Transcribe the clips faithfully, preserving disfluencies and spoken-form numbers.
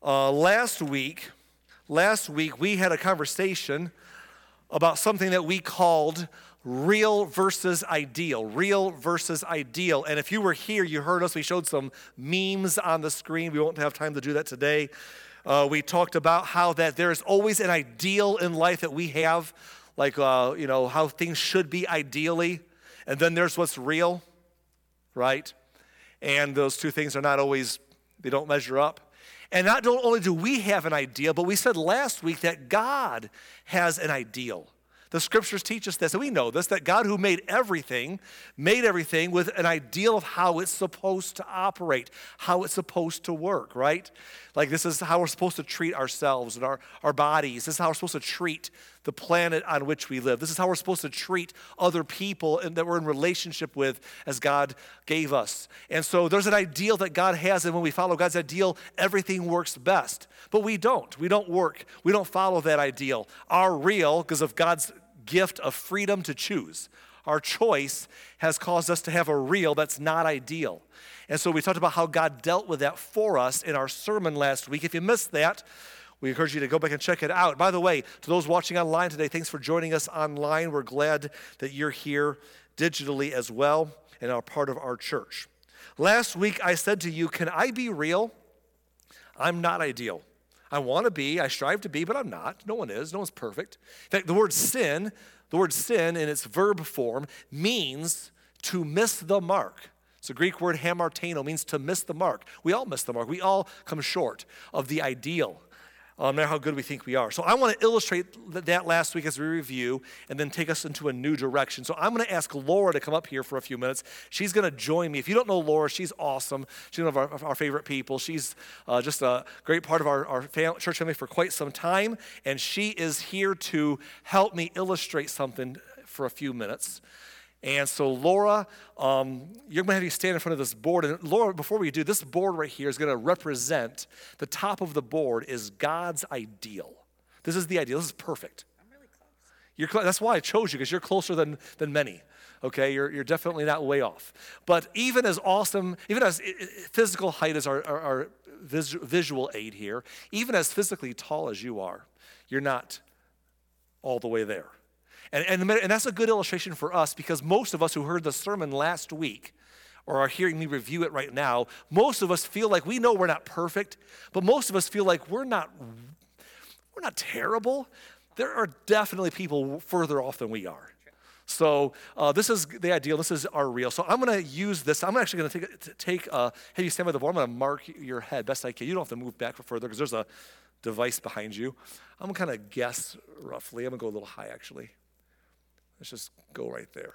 Uh, last week, last week we had a conversation about something that we called real versus ideal, real versus ideal. And if you were here, you heard us, we showed some memes on the screen. We won't have time to do that today. Uh, we talked about how that there is always an ideal in life that we have, like, uh, you know, how things should be ideally. And then there's what's real, right? And those two things are not always, they don't measure up. And not only do we have an ideal, but we said last week that God has an ideal. The scriptures teach us this, and we know this, that God who made everything, made everything with an ideal of how it's supposed to operate, how it's supposed to work, right? Like this is how we're supposed to treat ourselves and our, our bodies. This is how we're supposed to treat the planet on which we live. This is how we're supposed to treat other people and that we're in relationship with as God gave us. And so there's an ideal that God has, and when we follow God's ideal, everything works best. But we don't. We don't work. We don't follow that ideal. Our real, because of God's gift of freedom to choose, our choice has caused us to have a real that's not ideal. And so we talked about how God dealt with that for us in our sermon last week. If you missed that, we encourage you to go back and check it out. By the way, to those watching online today, thanks for joining us online. We're glad that you're here digitally as well and are part of our church. Last week I said to you, can I be real? I'm not ideal. I want to be, I strive to be, but I'm not. No one is. No one's perfect. In fact, the word sin, the word sin in its verb form means to miss the mark. It's a Greek word, hamartano, means to miss the mark. We all miss the mark. We all come short of the ideal, no matter how good we think we are. So I want to illustrate that last week as we review and then take us into a new direction. So I'm going to ask Laura to come up here for a few minutes. She's going to join me. If you don't know Laura, she's awesome. She's one of our, our favorite people. She's uh, just a great part of our, our fam- church family for quite some time, and she is here to help me illustrate something for a few minutes. And so, Laura, um, you're going to have you stand in front of this board. And Laura, before we do, this board right here is going to represent, the top of the board is God's ideal. This is the ideal. This is perfect. I'm really close. You're cl- that's why I chose you, because you're closer than, than many. Okay, you're, you're definitely not way off. But even as awesome, even as physical height is our, our, our vis- visual aid here, even as physically tall as you are, you're not all the way there. And, and, and that's a good illustration for us, because most of us who heard the sermon last week or are hearing me review it right now, most of us feel like we know we're not perfect, but most of us feel like we're not, we're not terrible. There are definitely people further off than we are. So uh, this is the ideal. This is our real. So I'm going to use this. I'm actually going to take, take uh, have you stand by the board. I'm going to mark your head best I can. You don't have to move back further because there's a device behind you. I'm going to kind of guess roughly. I'm going to go a little high, actually. Let's just go right there.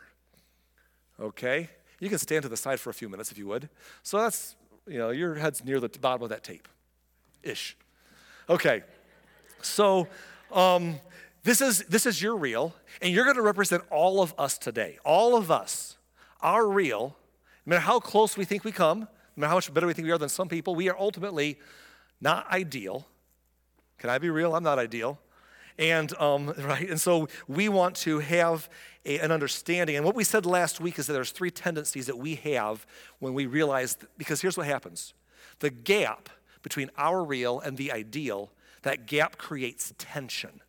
Okay? You can stand to the side for a few minutes if you would. So that's, you know, your head's near the bottom of that tape. Ish. Okay. So um, this is this is your real, and you're going to represent all of us today. All of us. Our real, no matter how close we think we come, no matter how much better we think we are than some people, we are ultimately not ideal. Can I be real? I'm not ideal. And um, right, and so we want to have a, an understanding. And what we said last week is that there's three tendencies that we have when we realize, that, because here's what happens. The gap between our real and the ideal, that gap creates tension.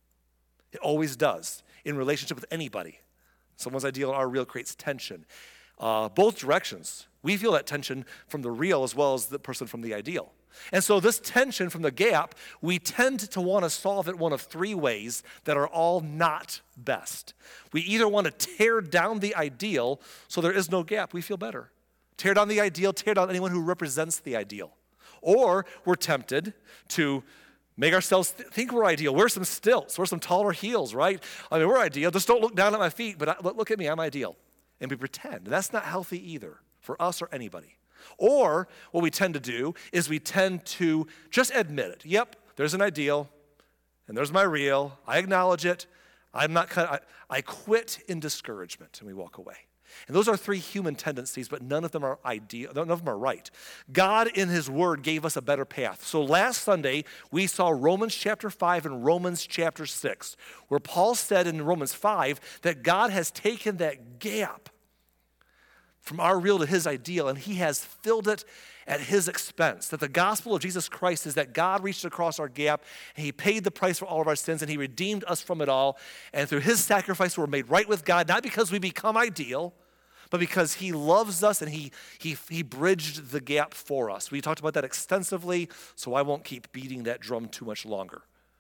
It always does in relationship with anybody. Someone's ideal and our real creates tension. Uh, both directions. We feel that tension from the real as well as the person from the ideal. And so this tension from the gap, we tend to want to solve it one of three ways that are all not best. We either want to tear down the ideal so there is no gap. We feel better. Tear down the ideal, tear down anyone who represents the ideal. Or we're tempted to make ourselves th- think we're ideal. Wear some stilts, wear some taller heels, right? I mean, we're ideal. Just don't look down at my feet, but I, look at me, I'm ideal. And we pretend. That's not healthy either for us or anybody. Or what we tend to do is we tend to just admit it. Yep, there's an ideal, and there's my real. I acknowledge it. I'm not. I, I quit in discouragement, and we walk away. And those are three human tendencies, but none of them are ideal. None of them are right. God, in His Word, gave us a better path. So last Sunday we saw Romans chapter five and Romans chapter six, where Paul said in Romans five that God has taken that gap from our real to his ideal, and he has filled it at his expense. That the gospel of Jesus Christ is that God reached across our gap, and he paid the price for all of our sins, and he redeemed us from it all. And through his sacrifice, we're made right with God, not because we become ideal, but because he loves us and he, he, he bridged the gap for us. We talked about that extensively, so I won't keep beating that drum too much longer.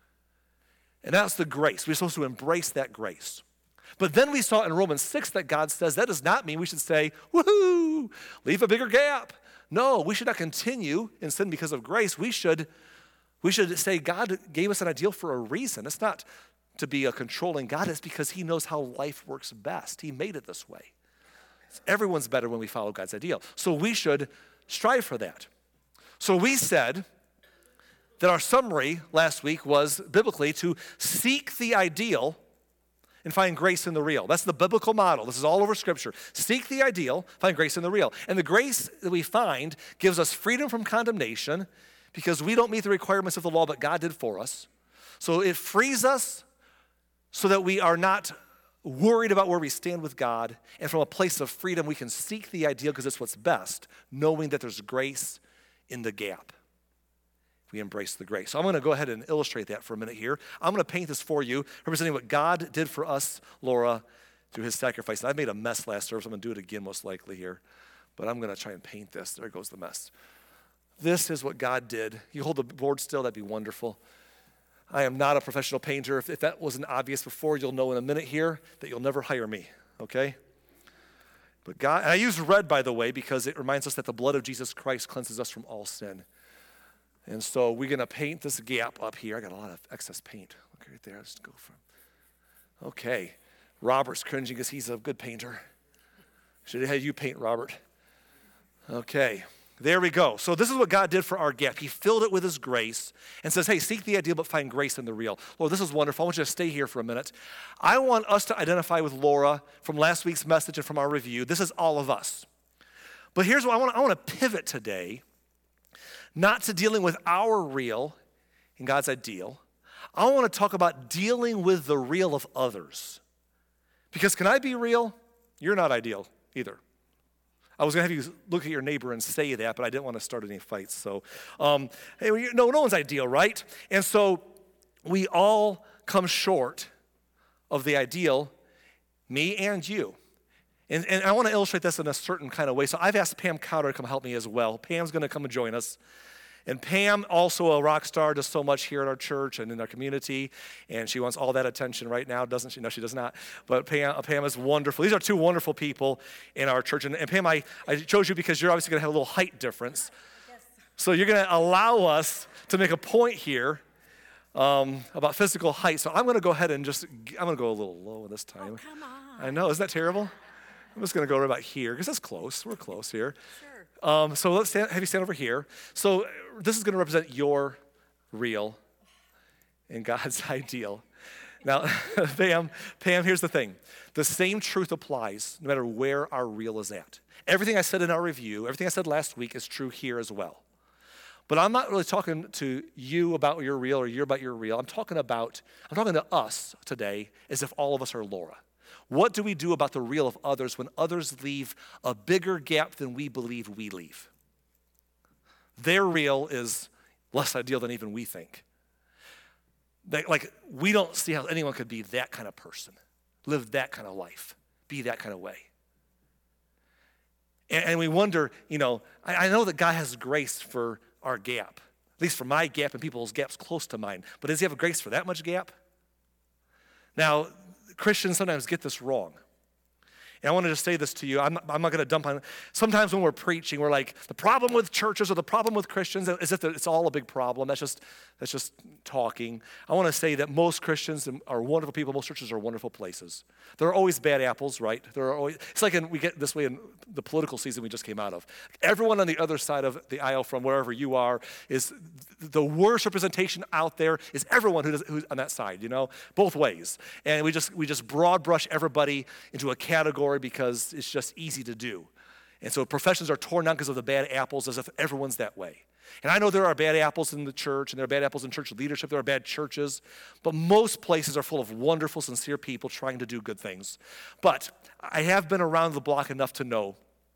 And that's the grace. We're supposed to embrace that grace. But then we saw in Romans six that God says that does not mean we should say, woohoo, leave a bigger gap. No, we should not continue in sin because of grace. We should, we should say God gave us an ideal for a reason. It's not to be a controlling God. It's because he knows how life works best. He made it this way. Everyone's better when we follow God's ideal. So we should strive for that. So we said that our summary last week was biblically to seek the ideal and find grace in the real. That's the biblical model. This is all over Scripture. Seek the ideal, find grace in the real. And the grace that we find gives us freedom from condemnation because we don't meet the requirements of the law, but God did for us. So it frees us so that we are not worried about where we stand with God. And from a place of freedom, we can seek the ideal because it's what's best, knowing that there's grace in the gap. We embrace the grace. So I'm going to go ahead and illustrate that for a minute here. I'm going to paint this for you, representing what God did for us, Laura, through his sacrifice. And I made a mess last service. I'm going to do it again most likely here. But I'm going to try and paint this. There goes the mess. This is what God did. You hold the board still, that'd be wonderful. I am not a professional painter. If, if that wasn't obvious before, you'll know in a minute here that you'll never hire me, okay? But God, and I use red, by the way, because it reminds us that the blood of Jesus Christ cleanses us from all sin. And so we're going to paint this gap up here. I got a lot of excess paint. Look right there. Let's go from. Okay. Robert's cringing because he's a good painter. Should have had you paint, Robert. Okay. There we go. So this is what God did for our gap. He filled it with his grace and says, hey, seek the ideal but find grace in the real. Lord, this is wonderful. I want you to stay here for a minute. I want us to identify with Laura from last week's message and from our review. This is all of us. But here's what I want. I want to pivot today. Not to dealing with our real and God's ideal. I want to talk about dealing with the real of others. Because can I be real? You're not ideal either. I was going to have you look at your neighbor and say that, but I didn't want to start any fights. So, um, hey, no, no one's ideal, right? And so we all come short of the ideal, me and you. And, and I want to illustrate this in a certain kind of way. So I've asked Pam Cowder to come help me as well. Pam's going to come and join us. And Pam, also a rock star, does so much here at our church and in our community. And she wants all that attention right now, doesn't she? No, she does not. But Pam, Pam is wonderful. These are two wonderful people in our church. And, and Pam, I, I chose you because you're obviously going to have a little height difference. Yes. So you're going to allow us to make a point here um, about physical height. So I'm going to go ahead and just, I'm going to go a little low this time. Oh, come on. I know, isn't that terrible? I'm just going to go right about here because that's close. We're close here. Sure. Um, so let's stand, have you stand over here. So this is going to represent your real and God's ideal. Now, Pam, Pam, here's the thing. The same truth applies no matter where our real is at. Everything I said in our review, everything I said last week is true here as well. But I'm not really talking to you about your real or you about your real. I'm talking about, I'm talking to us today as if all of us are Laura. What do we do about the real of others when others leave a bigger gap than we believe we leave? Their real is less ideal than even we think. They, like, we don't see how anyone could be that kind of person, live that kind of life, be that kind of way. And, and we wonder, you know, I, I know that God has grace for our gap, at least for my gap and people's gaps close to mine. But does he have a grace for that much gap? Now, Christians sometimes get this wrong. And I want to just say this to you. I'm not, I'm not going to dump on, sometimes when we're preaching, we're like, the problem with churches or the problem with Christians is if it's all a big problem. That's just, that's just talking. I want to say that most Christians are wonderful people. Most churches are wonderful places. There are always bad apples, right? There are always, it's like in, we get this way in the political season we just came out of. Everyone on the other side of the aisle from wherever you are is the worst representation out there is everyone who does, who's on that side, you know, both ways. And we just, we just broad brush everybody into a category because it's just easy to do. And so professions are torn down because of the bad apples as if everyone's that way. And I know there are bad apples in the church and there are bad apples in church leadership, there are bad churches, but most places are full of wonderful, sincere people trying to do good things. But I have been around the block enough to know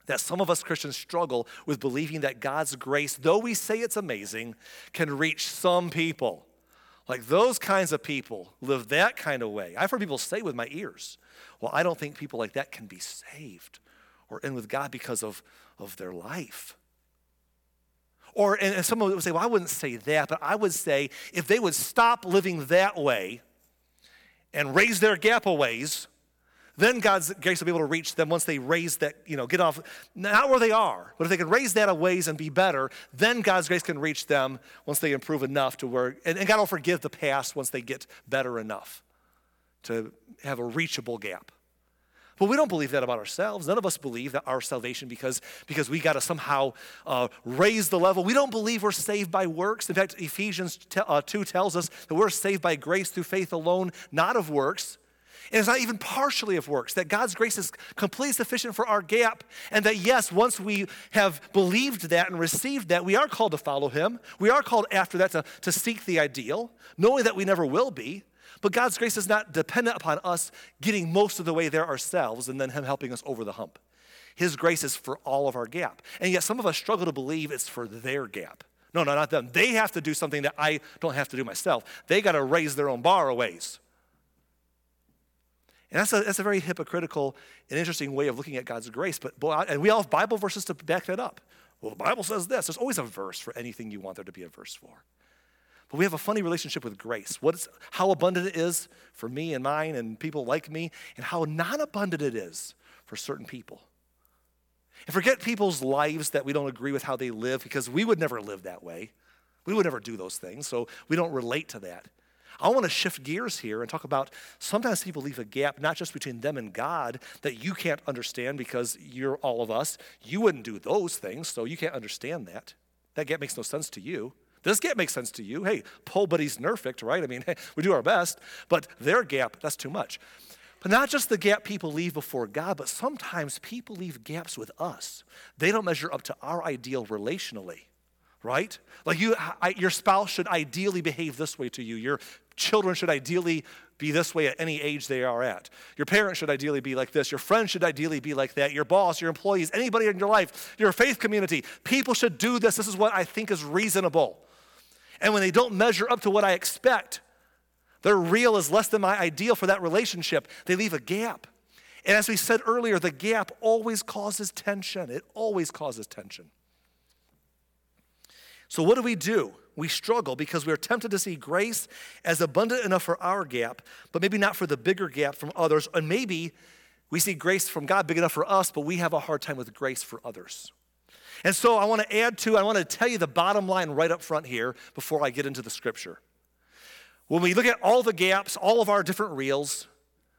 that some of us Christians struggle with believing that God's grace, though we say it's amazing, can reach some people. Like those kinds of people live that kind of way. I've heard people say with my ears, well, I don't think people like that can be saved or in with God because of, of their life. Or, and, and someone would say, well, I wouldn't say that, but I would say if they would stop living that way and raise their gap a ways, then God's grace will be able to reach them once they raise that, you know, get off, not where they are, but if they can raise that a ways and be better, then God's grace can reach them once they improve enough to where, and, and God will forgive the past once they get better enough to have a reachable gap. But we don't believe that about ourselves. None of us believe that our salvation because, because we got to somehow uh, raise the level. We don't believe we're saved by works. In fact, Ephesians two tells us that we're saved by grace through faith alone, not of works. And it's not even partially of works, that God's grace is completely sufficient for our gap, and that yes, once we have believed that and received that, we are called to follow him. We are called after that to, to seek the ideal, knowing that we never will be. But God's grace is not dependent upon us getting most of the way there ourselves and then him helping us over the hump. His grace is for all of our gap. And yet some of us struggle to believe it's for their gap. No, no, not them. They have to do something that I don't have to do myself. They got to raise their own bar a ways. And that's a, that's a very hypocritical and interesting way of looking at God's grace. But boy, and we all have Bible verses to back that up. Well, the Bible says this. There's always a verse for anything you want there to be a verse for. But we have a funny relationship with grace. What is, how abundant it is for me and mine and people like me, and how non-abundant it is for certain people. And forget people's lives that we don't agree with how they live, because we would never live that way. We would never do those things, so we don't relate to that. I want to shift gears here and talk about sometimes people leave a gap, not just between them and God, that you can't understand because you're all of us. You wouldn't do those things, so you can't understand that. That gap makes no sense to you. This gap makes sense to you. Hey, Paul, but he's perfect, right? I mean, hey, we do our best, but their gap, that's too much. But not just the gap people leave before God, but sometimes people leave gaps with us. They don't measure up to our ideal relationally, right? Like you, I, your spouse should ideally behave this way to you. Your children should ideally be this way at any age they are at. Your parents should ideally be like this. Your friends should ideally be like that. Your boss, your employees, anybody in your life, your faith community, people should do this. This is what I think is reasonable. And when they don't measure up to what I expect, their real is less than my ideal for that relationship, they leave a gap. And as we said earlier, the gap always causes tension. It always causes tension. So what do we do? We struggle because we're tempted to see grace as abundant enough for our gap, but maybe not for the bigger gap from others. And maybe we see grace from God big enough for us, but we have a hard time with grace for others. And so I want to add to, I want to tell you the bottom line right up front here before I get into the scripture. When we look at all the gaps, all of our different reels,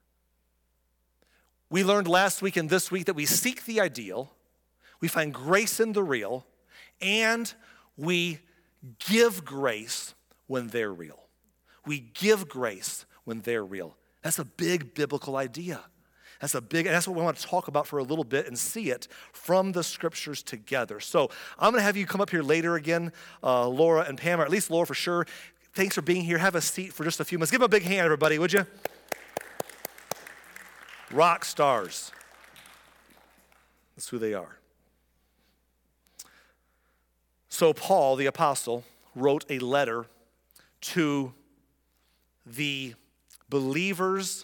we learned last week and this week that we seek the ideal, we find grace in the real, and we give grace when they're real. We give grace when they're real. That's a big biblical idea. That's a big, and that's what we want to talk about for a little bit and see it from the scriptures together. So I'm going to have you come up here later again, uh, Laura and Pam, or at least Laura for sure. Thanks for being here. Have a seat for just a few minutes. Give them a big hand, everybody, would you? Rock stars. That's who they are. So Paul, the apostle, wrote a letter to the believers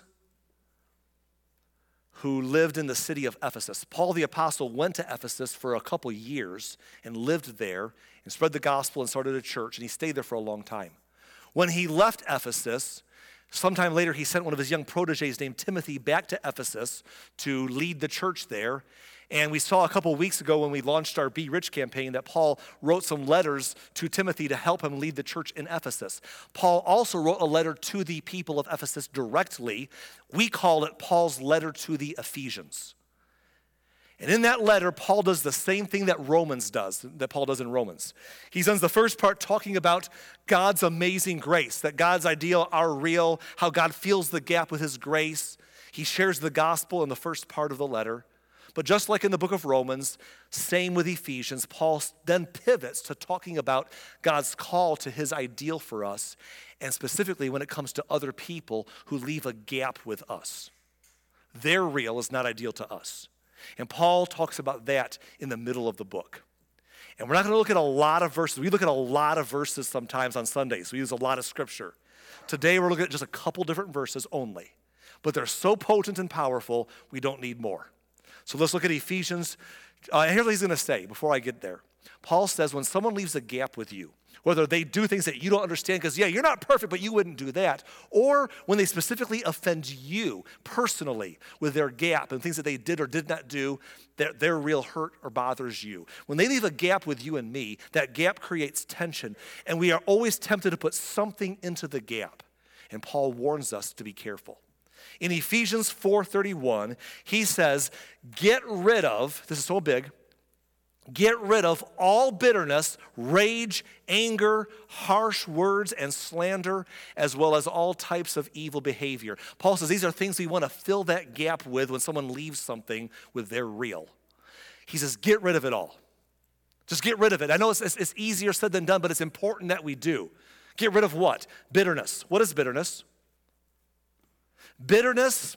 who lived in the city of Ephesus. Paul the apostle went to Ephesus for a couple years and lived there and spread the gospel and started a church, and he stayed there for a long time. When he left Ephesus, sometime later he sent one of his young proteges named Timothy back to Ephesus to lead the church there. And we saw a couple weeks ago when we launched our Be Rich campaign that Paul wrote some letters to Timothy to help him lead the church in Ephesus. Paul also wrote a letter to the people of Ephesus directly. We call it Paul's letter to the Ephesians. And in that letter, Paul does the same thing that Romans does, that Paul does in Romans. He spends the first part talking about God's amazing grace, that God's ideal are real, how God fills the gap with his grace. He shares the gospel in the first part of the letter. But just like in the book of Romans, same with Ephesians, Paul then pivots to talking about God's call to his ideal for us, and specifically when it comes to other people who leave a gap with us. Their real is not ideal to us. And Paul talks about that in the middle of the book. And we're not going to look at a lot of verses. We look at a lot of verses sometimes on Sundays. We use a lot of scripture. Today we're looking at just a couple different verses only. But they're so potent and powerful, we don't need more. So let's look at Ephesians. Uh, and here's what he's going to say before I get there. Paul says when someone leaves a gap with you, whether they do things that you don't understand, because, yeah, you're not perfect, but you wouldn't do that, or when they specifically offend you personally with their gap and things that they did or did not do, their, their real hurt or bothers you. When they leave a gap with you and me, that gap creates tension, and we are always tempted to put something into the gap. And Paul warns us to be careful. In Ephesians four thirty-one, he says, get rid of, this is so big, get rid of all bitterness, rage, anger, harsh words, and slander, as well as all types of evil behavior. Paul says these are things we want to fill that gap with when someone leaves something with their real. He says, get rid of it all. Just get rid of it. I know it's, it's, it's easier said than done, but it's important that we do. Get rid of what? Bitterness. What is bitterness? Bitterness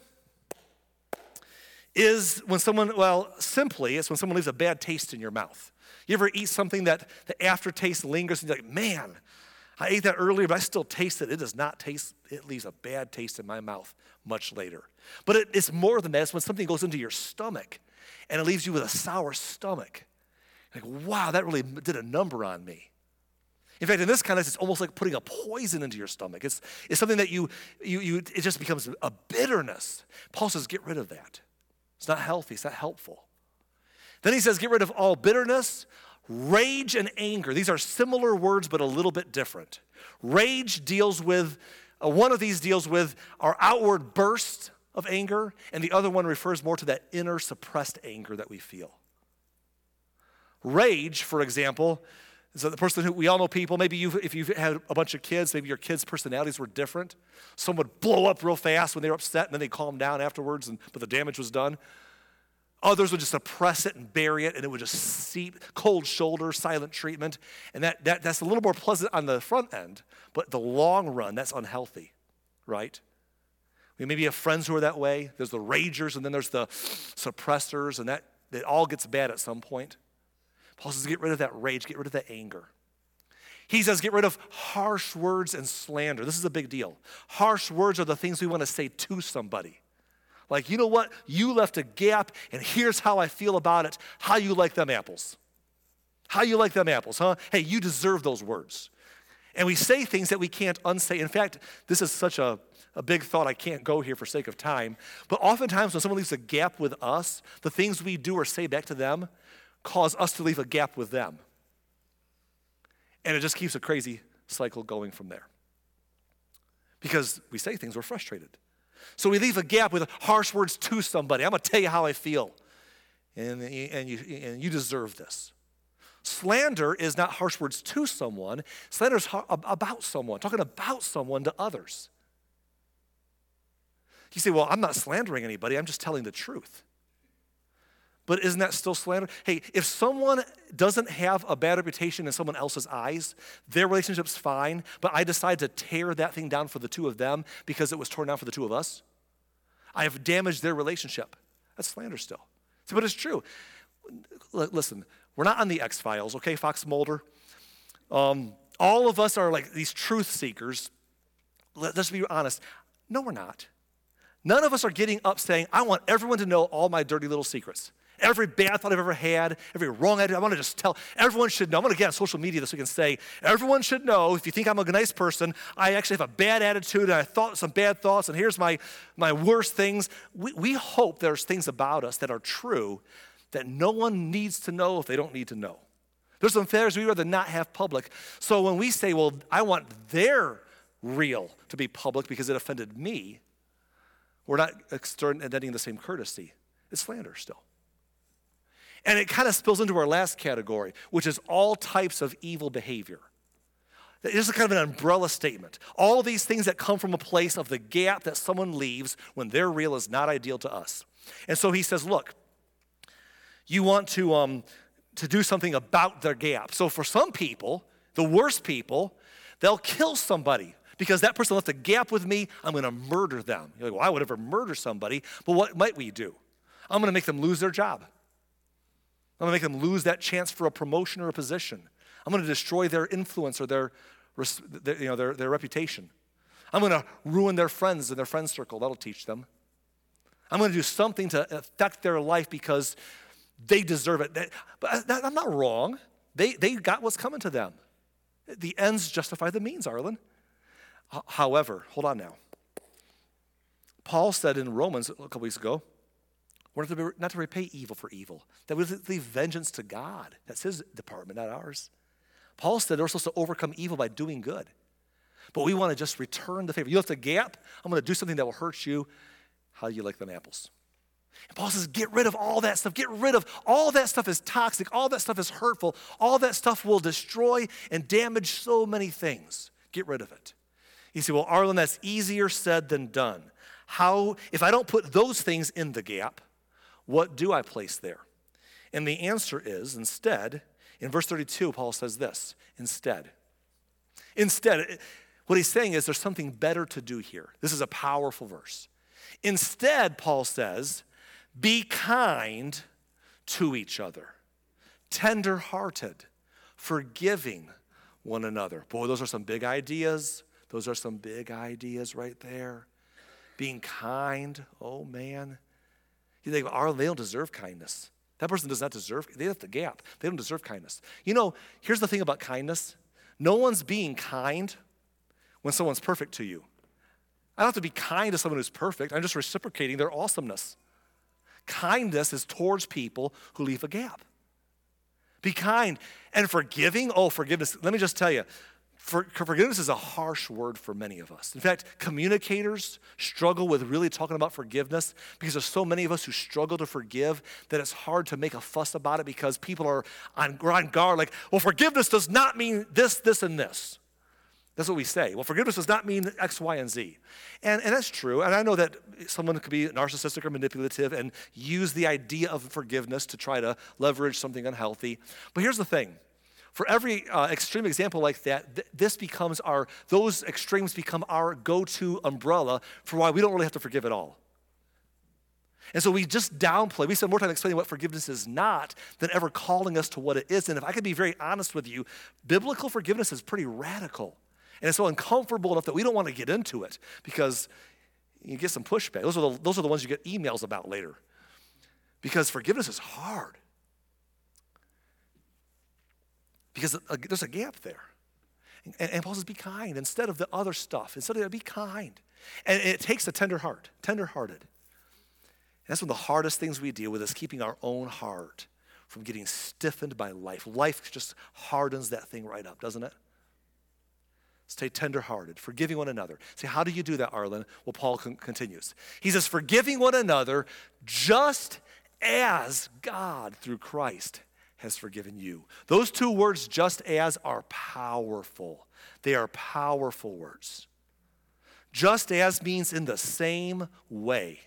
is when someone, well, simply, it's when someone leaves a bad taste in your mouth. You ever eat something that the aftertaste lingers and you're like, man, I ate that earlier, but I still taste it. It does not taste, it leaves a bad taste in my mouth much later. But it, it's more than that. It's when something goes into your stomach and it leaves you with a sour stomach. Like, wow, that really did a number on me. In fact, in this context, it's almost like putting a poison into your stomach. It's, it's something that you, you, you, it just becomes a bitterness. Paul says, get rid of that. It's not healthy. It's not helpful. Then he says, get rid of all bitterness, rage, and anger. These are similar words, but a little bit different. Rage deals with, uh, one of these deals with our outward burst of anger, and the other one refers more to that inner suppressed anger that we feel. Rage, for example, is the person who, we all know people, maybe you, if you've had a bunch of kids, maybe your kids' personalities were different. Some would blow up real fast when they were upset, and then they calm down afterwards, and, but the damage was done. Others would just suppress it and bury it, and it would just seep, cold shoulder, silent treatment. And that, that that's a little more pleasant on the front end, but the long run, that's unhealthy, right? We maybe have friends who are that way. There's the ragers, and then there's the suppressors, and that it all gets bad at some point. Paul says, get rid of that rage, get rid of that anger. He says, get rid of harsh words and slander. This is a big deal. Harsh words are the things we want to say to somebody. Like, you know what? You left a gap, and here's how I feel about it. How you like them apples? How you like them apples, huh? Hey, you deserve those words. And we say things that we can't unsay. In fact, this is such a, a big thought. I can't go here for sake of time. But oftentimes when someone leaves a gap with us, the things we do or say back to them cause us to leave a gap with them. And it just keeps a crazy cycle going from there. Because we say things, we're frustrated. So we leave a gap with harsh words to somebody. I'm going to tell you how I feel. And, and, you, and you deserve this. Slander is not harsh words to someone. Slander is about someone, talking about someone to others. You say, well, I'm not slandering anybody. I'm just telling the truth. But isn't that still slander? Hey, if someone doesn't have a bad reputation in someone else's eyes, their relationship's fine, but I decide to tear that thing down for the two of them because it was torn down for the two of us, I have damaged their relationship. That's slander still. See, but it's true. L- listen, we're not on the X-Files, okay, Fox Mulder? Um, all of us are like these truth seekers. Let's be honest. No, we're not. None of us are getting up saying, I want everyone to know all my dirty little secrets. Every bad thought I've ever had, every wrong idea, I want to just tell, everyone should know. I'm going to get on social media this week and say, everyone should know, if you think I'm a nice person, I actually have a bad attitude, and I thought some bad thoughts, and here's my, my worst things. We, we hope there's things about us that are true that no one needs to know if they don't need to know. There's some things we'd rather not have public. So when we say, well, I want their real to be public because it offended me, we're not extending the same courtesy. It's slander still. And it kind of spills into our last category, which is all types of evil behavior. It's kind of an umbrella statement. All of these things that come from a place of the gap that someone leaves when their real is not ideal to us. And so he says, look, you want to, um, to do something about their gap. So for some people, the worst people, they'll kill somebody. Because that person left a gap with me, I'm going to murder them. You're like, well, I would never murder somebody. But what might we do? I'm going to make them lose their job. I'm going to make them lose that chance for a promotion or a position. I'm going to destroy their influence or their, their, you know, their, their reputation. I'm going to ruin their friends and their friend circle. That'll teach them. I'm going to do something to affect their life because they deserve it. But I'm not wrong. They, they got what's coming to them. The ends justify the means, Arlen. However, hold on now. Paul said in Romans a couple weeks ago, we're not to, be, not to repay evil for evil. That we leave vengeance to God. That's his department, not ours. Paul said we're supposed to overcome evil by doing good. But we want to just return the favor. You left a gap, I'm going to do something that will hurt you. How do you like them apples? And Paul says, get rid of all that stuff. Get rid of all that stuff is toxic. All that stuff is hurtful. All that stuff will destroy and damage so many things. Get rid of it. You say, well, Arlen, that's easier said than done. How, if I don't put those things in the gap, what do I place there? And the answer is, instead, in verse thirty-two, Paul says this, instead. Instead, what he's saying is there's something better to do here. This is a powerful verse. Instead, Paul says, be kind to each other, tender-hearted, forgiving one another. Boy, those are some big ideas. Those are some big ideas right there. Being kind, oh man. You think, oh, they don't deserve kindness. That person does not deserve, they have the gap. They don't deserve kindness. You know, here's the thing about kindness. No one's being kind when someone's perfect to you. I don't have to be kind to someone who's perfect. I'm just reciprocating their awesomeness. Kindness is towards people who leave a gap. Be kind. And forgiving, oh, forgiveness. Let me just tell you, for, forgiveness is a harsh word for many of us. In fact, communicators struggle with really talking about forgiveness because there's so many of us who struggle to forgive that it's hard to make a fuss about it because people are on, on guard like, well, forgiveness does not mean this, this, and this. That's what we say. Well, forgiveness does not mean X, Y, and Z. And, and that's true. And I know that someone could be narcissistic or manipulative and use the idea of forgiveness to try to leverage something unhealthy. But here's the thing. For every uh, extreme example like that, th- this becomes our, those extremes become our go-to umbrella for why we don't really have to forgive at all. And so we just downplay. We spend more time explaining what forgiveness is not than ever calling us to what it is. And if I could be very honest with you, biblical forgiveness is pretty radical. And it's so uncomfortable enough that we don't want to get into it because you get some pushback. Those are the, those are the ones you get emails about later. Because forgiveness is hard. Because there's a gap there. And, and Paul says, be kind instead of the other stuff. Instead of that, be kind. And it takes a tender heart, tender-hearted. And that's one of the hardest things we deal with is keeping our own heart from getting stiffened by life. Life just hardens that thing right up, doesn't it? Stay tender-hearted, forgiving one another. See, how do you do that, Arlen? Well, Paul con- continues. He says, forgiving one another just as God, through Christ, has forgiven you. Those two words, just as, are powerful. They are powerful words. Just as means in the same way.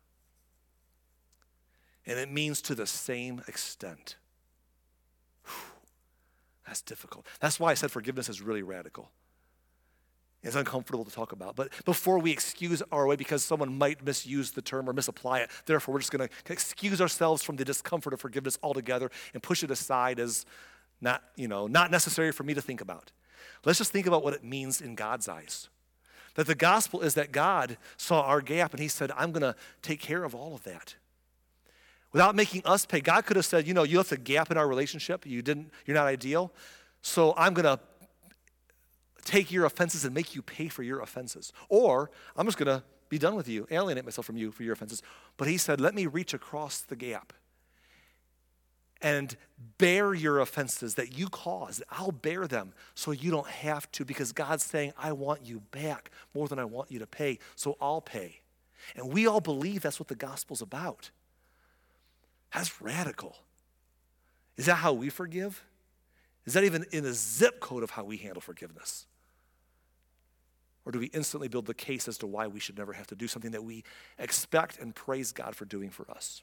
And it means to the same extent. Whew. That's difficult. That's why I said forgiveness is really radical. It's uncomfortable to talk about. But before we excuse our way because someone might misuse the term or misapply it, therefore we're just going to excuse ourselves from the discomfort of forgiveness altogether and push it aside as not, you know, not necessary for me to think about. Let's just think about what it means in God's eyes. That the gospel is that God saw our gap and he said, I'm going to take care of all of that. Without making us pay. God could have said, you know, you left a gap in our relationship. You didn't, you're not ideal. So I'm going to take your offenses and make you pay for your offenses. Or I'm just going to be done with you, alienate myself from you for your offenses. But he said, let me reach across the gap and bear your offenses that you caused. I'll bear them so you don't have to, because God's saying, I want you back more than I want you to pay, so I'll pay. And we all believe that's what the gospel's about. That's radical. Is that how we forgive? Is that even in the zip code of how we handle forgiveness? Or do we instantly build the case as to why we should never have to do something that we expect and praise God for doing for us?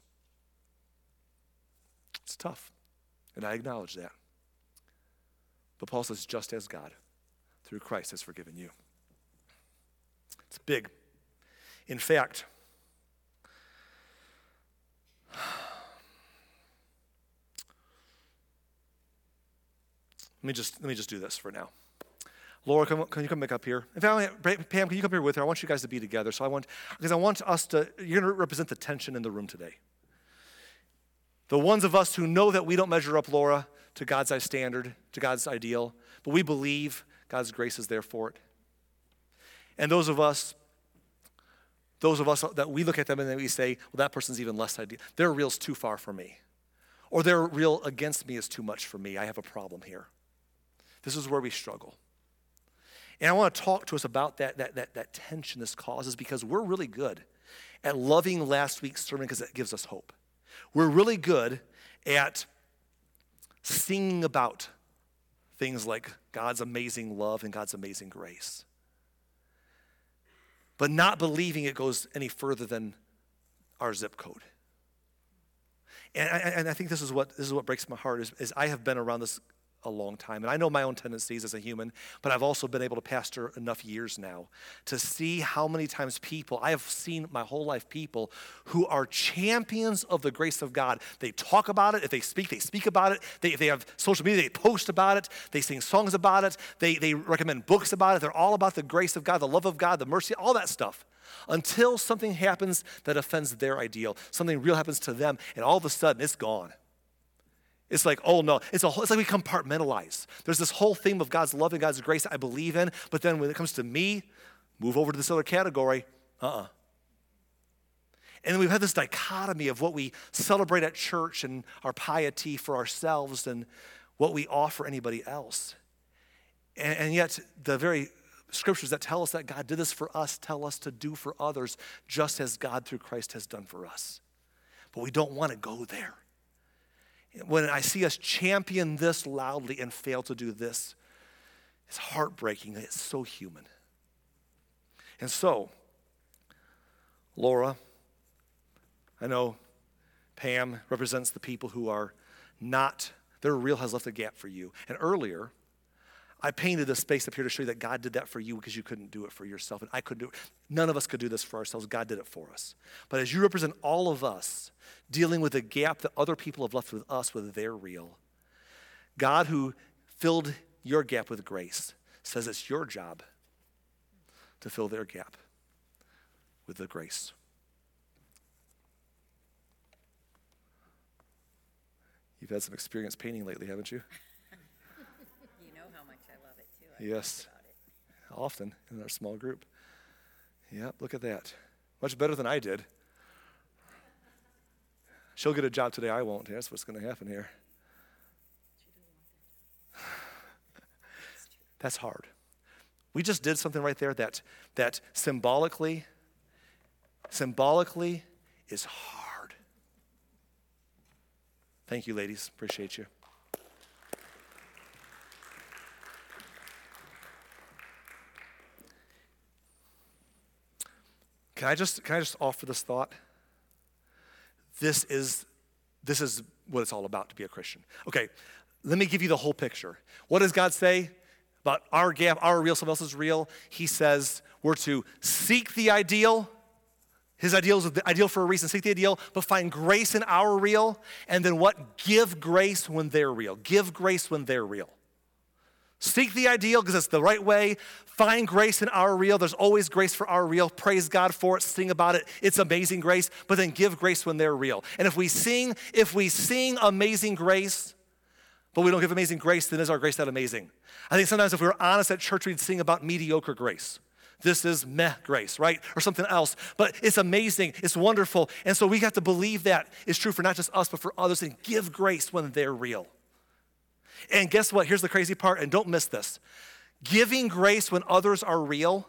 It's tough, and I acknowledge that. But Paul says, just as God, through Christ, has forgiven you. It's big. In fact, Let me just let me just do this for now. Laura, come, can you come back up here? In fact, Pam, can you come here with her? I want you guys to be together. So I want, because I want us to, you're going to represent the tension in the room today. The ones of us who know that we don't measure up, Laura, to God's standard, to God's ideal, but we believe God's grace is there for it. And those of us, those of us that we look at them and then we say, well, that person's even less ideal. Their real's too far for me. Or their real against me is too much for me. I have a problem here. This is where we struggle. And I want to talk to us about that, that, that, that tension this causes, because we're really good at loving last week's sermon because it gives us hope. We're really good at singing about things like God's amazing love and God's amazing grace, but not believing it goes any further than our zip code. And I, and I think this is what this is what breaks my heart is, is I have been around this a long time, and I know my own tendencies as a human, but I've also been able to pastor enough years now to see how many times people, I have seen my whole life people who are champions of the grace of God. They talk about it. If they speak, they speak about it. They, if they have social media, they post about it. They sing songs about it. They, they recommend books about it. They're all about the grace of God, the love of God, the mercy, all that stuff. Until something happens that offends their ideal. Something real happens to them, and all of a sudden, it's gone. It's like, oh no, it's, a, it's like we compartmentalize. There's this whole theme of God's love and God's grace I believe in, but then when it comes to me, move over to this other category, uh-uh. And then we've had this dichotomy of what we celebrate at church and our piety for ourselves and what we offer anybody else. And, and yet the very scriptures that tell us that God did this for us tell us to do for others just as God through Christ has done for us. But we don't want to go there. When I see us champion this loudly and fail to do this, it's heartbreaking. It's so human. And so, Laura, I know Pam represents the people who are not, their real has left a gap for you. And earlier, I painted this space up here to show you that God did that for you because you couldn't do it for yourself. And I couldn't do it. None of us could do this for ourselves. God did it for us. But as you represent all of us dealing with a gap that other people have left with us with their real, God who filled your gap with grace says it's your job to fill their gap with the grace. You've had some experience painting lately, haven't you? Yes, often in our small group. Yep, look at that. Much better than I did. She'll get a job today, I won't. That's what's going to happen here. That's hard. We just did something right there that, that symbolically, symbolically is hard. Thank you, ladies. Appreciate you. Can I just can I just offer this thought? This is this is what it's all about to be a Christian. Okay, let me give you the whole picture. What does God say about our gap, our real, someone else's real? He says we're to seek the ideal. His ideal is the ideal for a reason. Seek the ideal, but find grace in our real. And then what? Give grace when they're real. Give grace when they're real. Seek the ideal because it's the right way. Find grace in our real. There's always grace for our real. Praise God for it. Sing about it. It's amazing grace. But then give grace when they're real. And if we sing, if we sing amazing grace, but we don't give amazing grace, then is our grace that amazing? I think sometimes if we were honest at church, we'd sing about mediocre grace. This is meh grace, right? Or something else. But it's amazing. It's wonderful. And so we have to believe that is true for not just us, but for others, and give grace when they're real. And guess what? Here's the crazy part, and don't miss this. Giving grace when others are real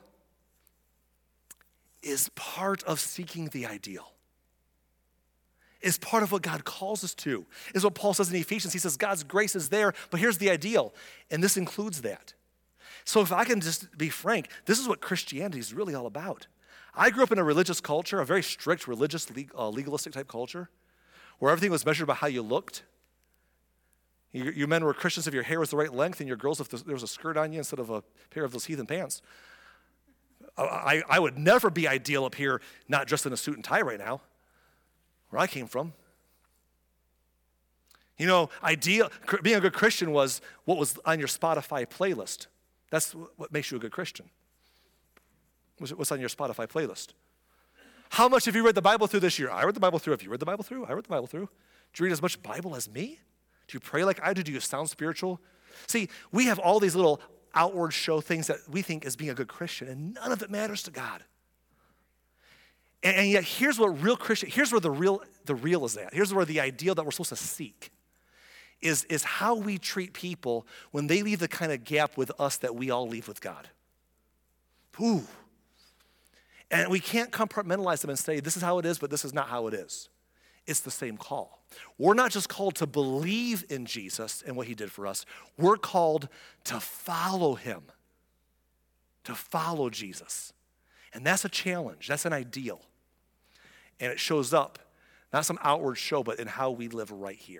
is part of seeking the ideal. Is part of what God calls us to. Is what Paul says in Ephesians. He says God's grace is there, but here's the ideal, and this includes that. So if I can just be frank, this is what Christianity is really all about. I grew up in a religious culture, a very strict religious, uh, legalistic type culture, where everything was measured by how you looked. You, you men were Christians if your hair was the right length, and your girls if there was a skirt on you instead of a pair of those heathen pants. I, I would never be ideal up here, not just in a suit and tie right now, where I came from. You know, ideal, being a good Christian was what was on your Spotify playlist. That's what makes you a good Christian. What's on your Spotify playlist? How much have you read the Bible through this year? I read the Bible through. Have you read the Bible through? I read the Bible through. Do you read as much Bible as me? Do you pray like I do? Do you sound spiritual? See, we have all these little outward show things that we think is being a good Christian, and none of it matters to God. And, and yet, here's what real Christian, here's where the real, the real is at. Here's where the ideal that we're supposed to seek is, is how we treat people when they leave the kind of gap with us that we all leave with God. Ooh. And we can't compartmentalize them and say, this is how it is, but this is not how it is. It's the same call. We're not just called to believe in Jesus and what he did for us. We're called to follow him, to follow Jesus. And that's a challenge. That's an ideal. And it shows up, not some outward show, but in how we live right here.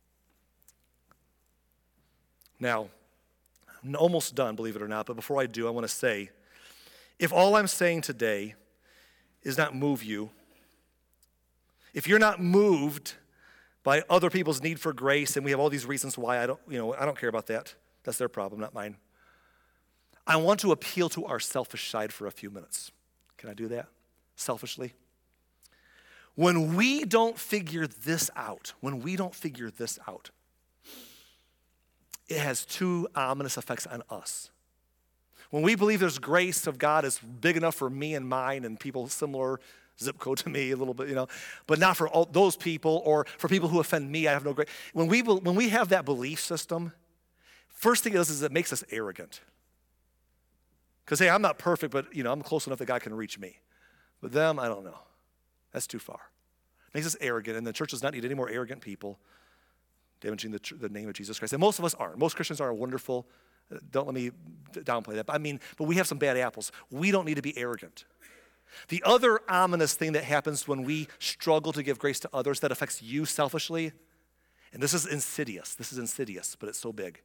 Now, I'm almost done, believe it or not, but before I do, I want to say, if all I'm saying today is not move you, if you're not moved by other people's need for grace, and we have all these reasons why I don't, you know, I don't care about that. That's their problem, not mine. I want to appeal to our selfish side for a few minutes. Can I do that? Selfishly. When we don't figure this out, when we don't figure this out, it has two ominous effects on us. When we believe there's grace of God is big enough for me and mine and people similar zip code to me a little bit, you know, but not for all those people or for people who offend me, I have no grace. When we, when we have that belief system, first thing it does is it makes us arrogant. Because, hey, I'm not perfect, but, you know, I'm close enough that God can reach me. But them, I don't know. That's too far. It makes us arrogant, and the church does not need any more arrogant people damaging the, the name of Jesus Christ. And most of us aren't. Most Christians are wonderful. Don't let me downplay that. But I mean, but we have some bad apples. We don't need to be arrogant. The other ominous thing that happens when we struggle to give grace to others that affects you selfishly, and this is insidious. This is insidious, but it's so big.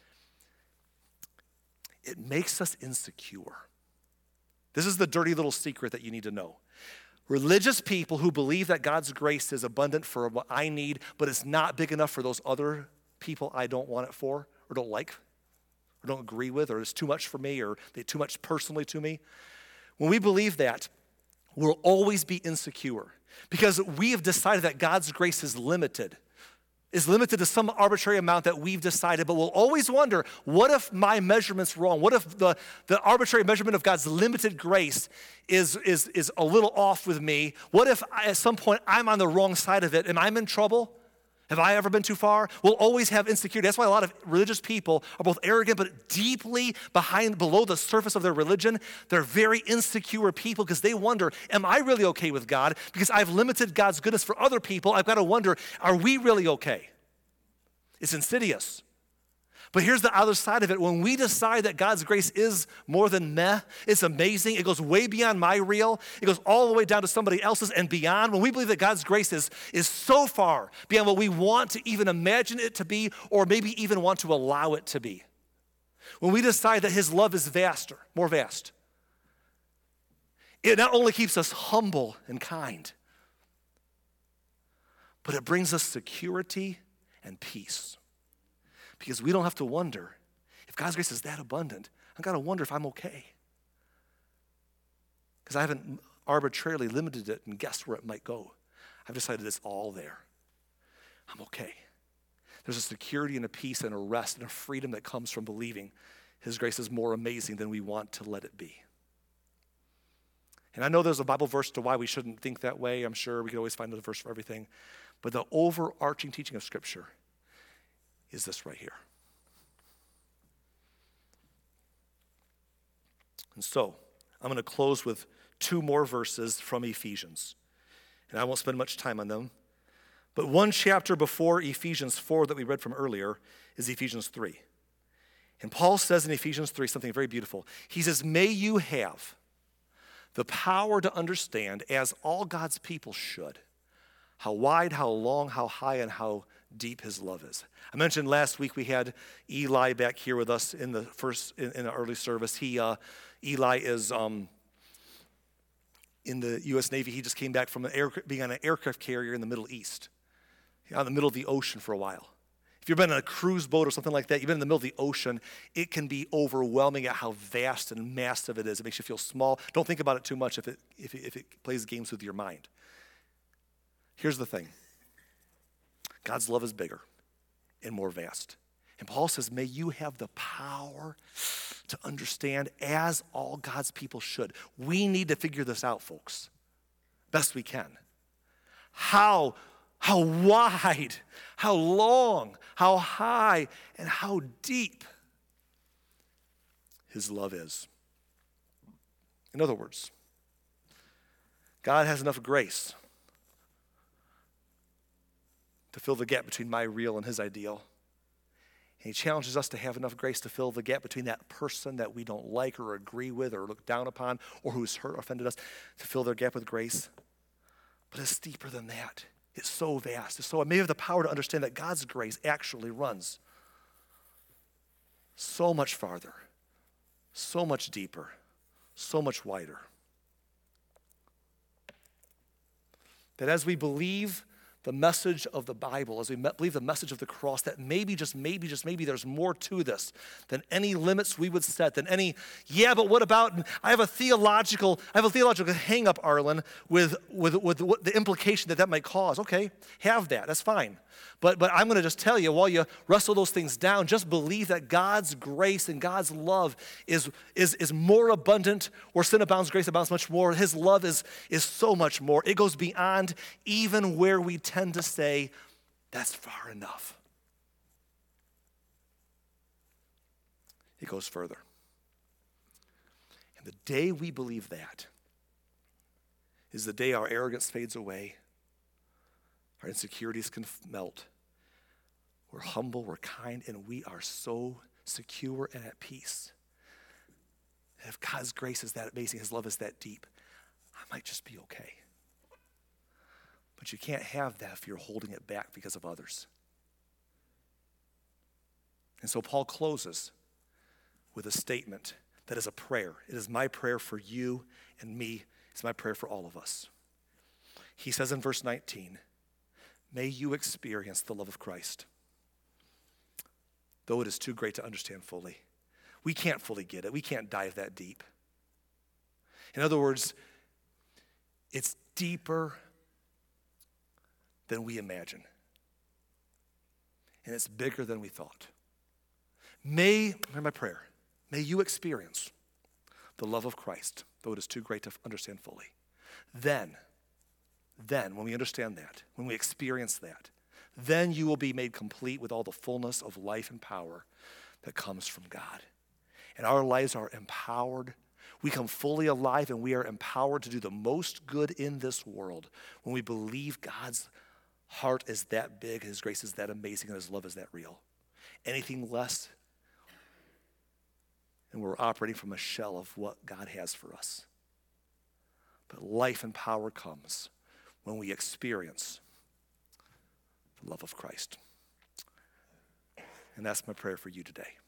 It makes us insecure. This is the dirty little secret that you need to know. Religious people who believe that God's grace is abundant for what I need, but it's not big enough for those other people I don't want it for, or don't like, or don't agree with, or it's too much for me, or they too much personally to me. When we believe that, we'll always be insecure because we have decided that God's grace is limited, is limited to some arbitrary amount that we've decided, but we'll always wonder, what if my measurement's wrong? What if the, the arbitrary measurement of God's limited grace is, is, is a little off with me? What if I, at some point I'm on the wrong side of it? Am I in trouble? Have I ever been too far? We'll always have insecurity. That's why a lot of religious people are both arrogant, but deeply behind, below the surface of their religion, they're very insecure people because they wonder, am I really okay with God? Because I've limited God's goodness for other people. I've got to wonder, are we really okay? It's insidious. But here's the other side of it. When we decide that God's grace is more than meh, it's amazing. It goes way beyond my real. It goes all the way down to somebody else's and beyond. When we believe that God's grace is, is so far beyond what we want to even imagine it to be or maybe even want to allow it to be. When we decide that his love is vaster, more vast, it not only keeps us humble and kind, but it brings us security and peace. Because we don't have to wonder, if God's grace is that abundant, I've got to wonder if I'm okay. Because I haven't arbitrarily limited it and guessed where it might go. I've decided it's all there. I'm okay. There's a security and a peace and a rest and a freedom that comes from believing his grace is more amazing than we want to let it be. And I know there's a Bible verse to why we shouldn't think that way. I'm sure we could always find a verse for everything. But the overarching teaching of Scripture is this right here. And so, I'm going to close with two more verses from Ephesians. And I won't spend much time on them. But one chapter before Ephesians four that we read from earlier is Ephesians three. And Paul says in Ephesians three something very beautiful. He says, may you have the power to understand, as all God's people should, how wide, how long, how high, and how deep his love is. I mentioned last week we had Eli back here with us in the first, in, in the early service. He, uh, Eli is um, in the U S Navy. He just came back from an air, being on an aircraft carrier in the Middle East, out in the middle of the ocean for a while. If you've been on a cruise boat or something like that, you've been in the middle of the ocean, it can be overwhelming at how vast and massive it is. It makes you feel small. Don't think about it too much if it, if it, if it plays games with your mind. Here's the thing. God's love is bigger and more vast. And Paul says, may you have the power to understand as all God's people should. We need to figure this out, folks, best we can. How How wide, how long, how high, and how deep his love is. In other words, God has enough grace to fill the gap between my real and his ideal. And he challenges us to have enough grace to fill the gap between that person that we don't like or agree with or look down upon or who's hurt or offended us, to fill their gap with grace. But it's deeper than that. It's so vast. It's so, I may have the power to understand that God's grace actually runs so much farther, so much deeper, so much wider. That as we believe the message of the Bible, as we believe the message of the cross, that maybe, just maybe, just maybe there's more to this than any limits we would set, than any, yeah, but what about, and I have a theological, I have a theological hang up, Arlen, with, with, with what the implication that that might cause. Okay, have that, that's fine. But, but I'm going to just tell you, while you wrestle those things down, just believe that God's grace and God's love is, is, is more abundant. Where sin abounds, grace abounds much more. His love is, is so much more. It goes beyond even where we tend to say, that's far enough. It goes further. And the day we believe that is the day our arrogance fades away, our insecurities can melt. We're humble, we're kind, and we are so secure and at peace. And if God's grace is that amazing, his love is that deep, I might just be okay. But you can't have that if you're holding it back because of others. And so Paul closes with a statement that is a prayer. It is my prayer for you and me. It's my prayer for all of us. He says in verse nineteen, may you experience the love of Christ, though it is too great to understand fully. We can't fully get it. We can't dive that deep. In other words, it's deeper than we imagine. And it's bigger than we thought. May, here's my prayer, may you experience the love of Christ, though it is too great to understand fully. Then, then, when we understand that, when we experience that, then you will be made complete with all the fullness of life and power that comes from God. And our lives are empowered. We come fully alive and we are empowered to do the most good in this world when we believe God's heart is that big, his grace is that amazing, and his love is that real. Anything less, and we're operating from a shell of what God has for us. But life and power comes when we experience the love of Christ. And that's my prayer for you today.